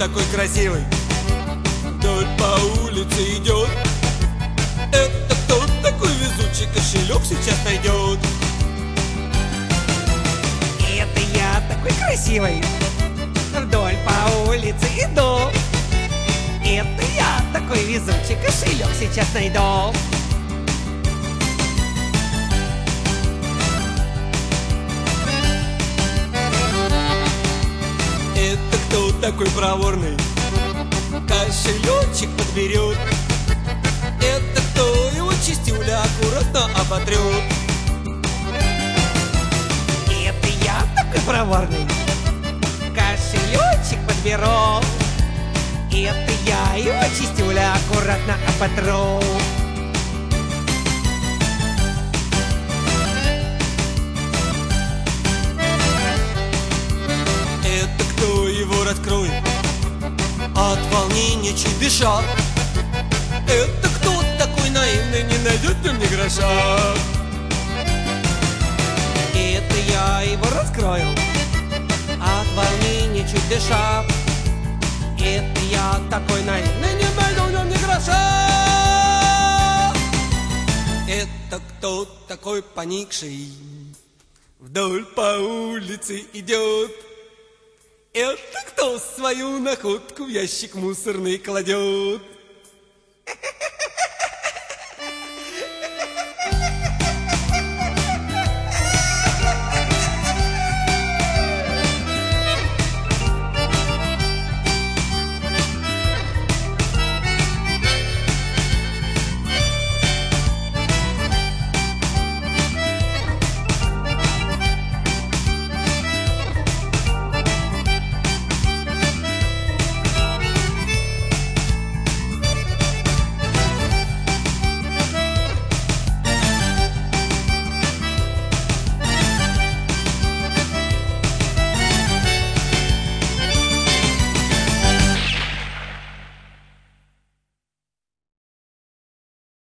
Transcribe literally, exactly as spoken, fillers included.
такой красивый вдоль по улице идет? Это кто такой везучий, кошелек сейчас найдет? Это я такой красивый вдоль по улице иду. Это я такой везучий, кошелек сейчас найду. Это кто такой проворный, кошелечек подберет? Это кто его чистюля аккуратно оботрет? Это я такой проворный, кошелечек подберу. Это я его чистюля аккуратно оботру. Это кто его раскроет, от волнения чуть дыша? Это кто такой наивный, не найдет в нем ни гроша? Это я его раскрою, от волнения чуть дыша. Это я такой наивный, не найду в нем ни гроша. Это кто такой поникший, вдоль по улице идет? Это кто свою находку в ящик мусорный кладет?